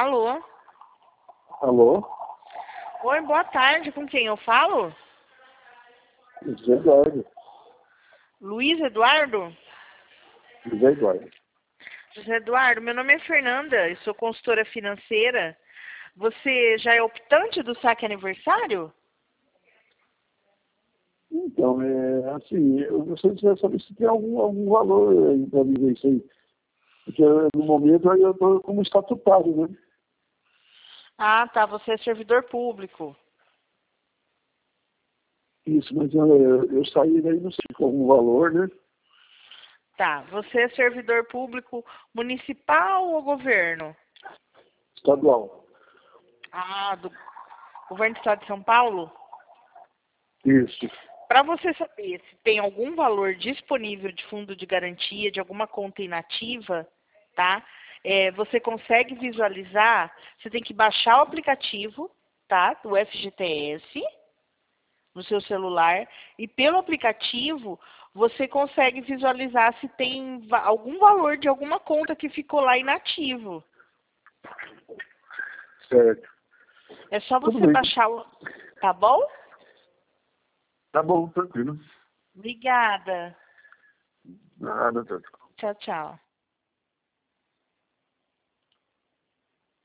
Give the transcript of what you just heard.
Alô? Alô? Oi, boa tarde. Com quem eu falo? José Eduardo. Luiz Eduardo? José Eduardo. José Eduardo, meu nome é Fernanda, eu sou consultora financeira. Você já é optante do saque aniversário? Então, assim, eu gostaria de saber se tem algum valor aí para mim ver isso aí. Porque no momento aí eu estou como estatutário, né? Ah, tá. Você é servidor público. Isso, mas eu saí daí, não sei com algum valor, né? Tá. Você é servidor público municipal ou governo? Estadual. Ah, do governo do estado de São Paulo? Isso. Para você saber se tem algum valor disponível de fundo de garantia, de alguma conta inativa, tá? Você consegue visualizar, você tem que baixar o aplicativo, tá? Do FGTS no seu celular e pelo aplicativo você consegue visualizar se tem algum valor de alguma conta que ficou lá inativo. Certo. É só Tudo você bem. baixar o... Tá bom? Tá bom, tranquilo. Obrigada. Nada, tranquilo. Tchau, tchau.